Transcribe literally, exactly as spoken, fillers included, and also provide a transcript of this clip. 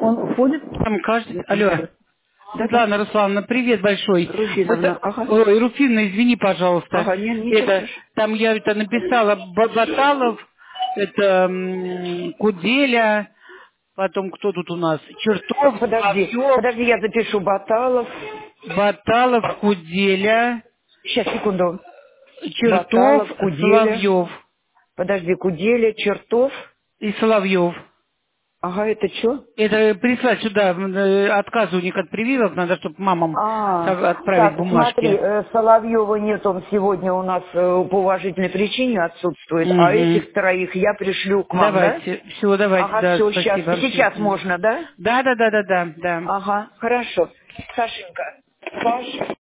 Он ходит? Там кажется... Алло. Светлана Руслановна, привет большой. Руфиновна, Вот, ага. ой, Руфина, извини, пожалуйста. Ага, нет, ничего Это, страшного. там я это написала Ба- Баталов, это м, Куделя, потом кто тут у нас? Чертов, Подожди, Соловьев, подожди, я запишу Баталов. Баталов, Куделя, Сейчас, секунду. Чертов, Баталов, Куделя. Соловьев Подожди, Куделя, Чертов. и Соловьев. Ага, это что? Это прислать сюда э, отказ у них от прививок, надо, чтобы мамам А, со- отправить так, смотри, бумажки. э, Соловьева нет, он сегодня у нас э, по уважительной причине отсутствует, а Угу. этих троих я пришлю к вам, да? Давайте, все, давайте, Ага, да, все, сейчас. спасибо. Сейчас Мгм. можно, да? Да, да, да, да, да, да. Ага, хорошо. Сашенька, Саш,